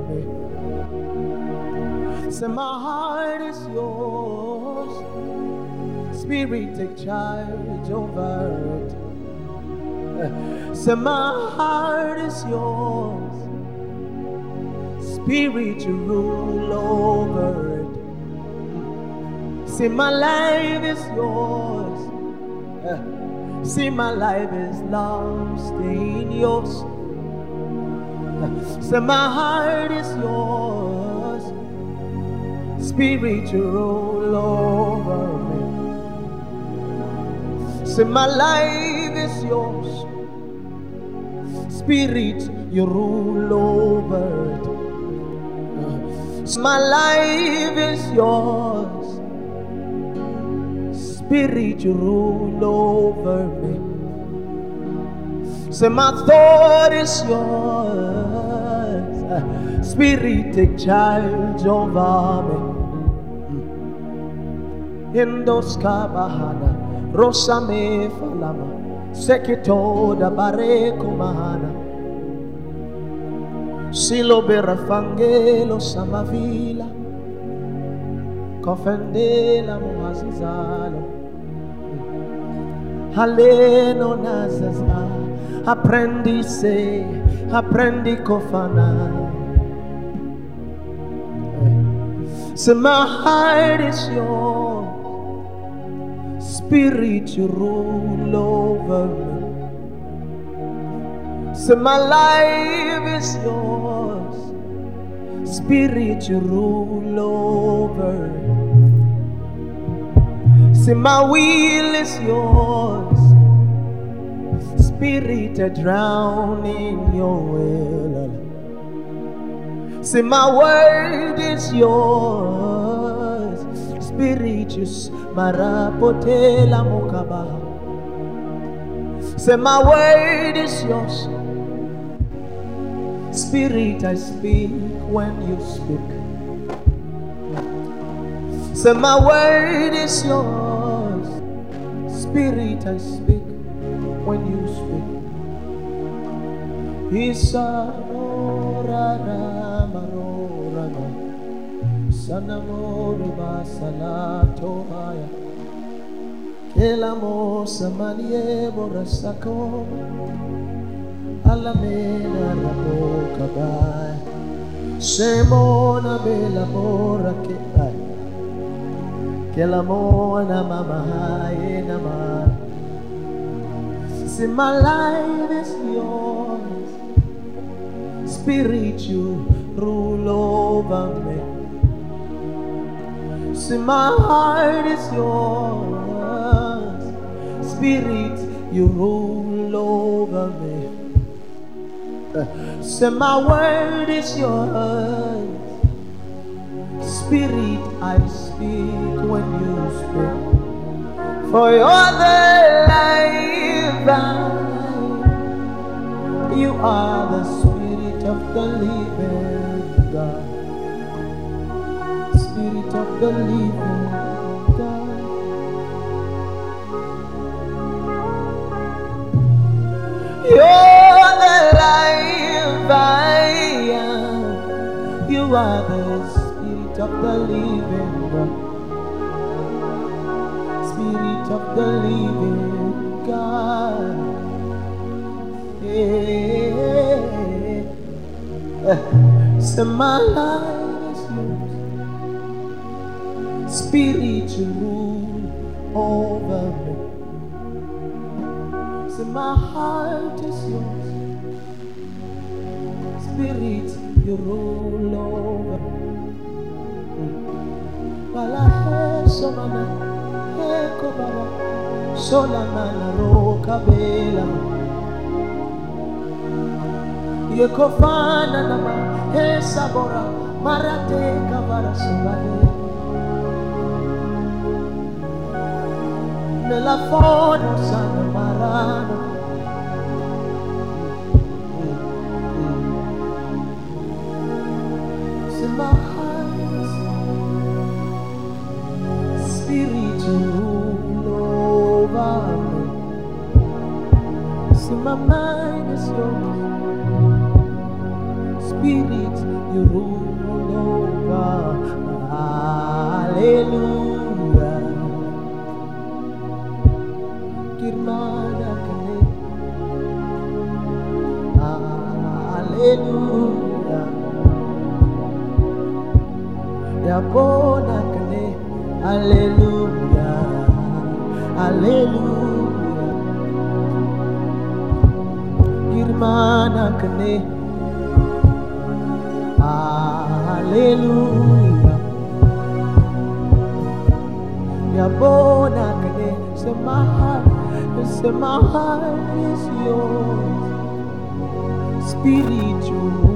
me. Say my heart is yours. Spirit, take charge over it. Say my heart is yours. Spirit, you rule over it. Say my life is yours. See, my life is lost in yours. Say my heart is yours. Spirit, you rule over me. Say my life is yours. Spirit, you rule over it. Say my life is yours. Spirit, you rule over me. Say my thought is yours. Spirit, take charge over me. Indoska bahana, rosa me falama, sekito da bareko mahana. Silo berafangelo samavila, kofendela muhazizalo. Haleno nazaza, apprendi se, apprendi kofana. So my heart is yours. Spirit, you rule over me. So my life is yours. Spirit, you rule over it. Say my will is yours. Spirit, I drown in your will. Say my word is yours. Spirit, you marapotela mokaba. Say my word is yours. Spirit, I speak when you speak. Say my word is yours. Spirit, I speak when you speak. Isamora marora sanamori basalato haya. Kelamo samanie borasako. Alamena rabo kabai. Semona bela bora kebai. Kelamona mama hai namar. See my life is yours. Spirit, you rule over me. See my heart is yours. Spirit, you rule over me. Say my word is yours. Spirit, I speak when you speak. For you're the life, you are the Spirit of the living God. Spirit of the living God. You're the life I am. You are the Spirit of the living God. Spirit of the living God. Say my life is yours. Spirit, you rule over me. Say my heart is yours. Spirit, you rule over me. Balahe somana, eko baba, solamana roka bela. Yekofana nama, he sabora, marate kavara sobade. Nella fono sana marano. See my heart, Spirit, you rule over me. See my mind is yours. Spirit, Spirit, you rule over. Hallelujah. Kirmana kane. Hallelujah. Yabona kane. Hallelujah. Hallelujah. Kirmana kane. Hallelujah. Yabona kane. Say my heart is yours. Spirit, you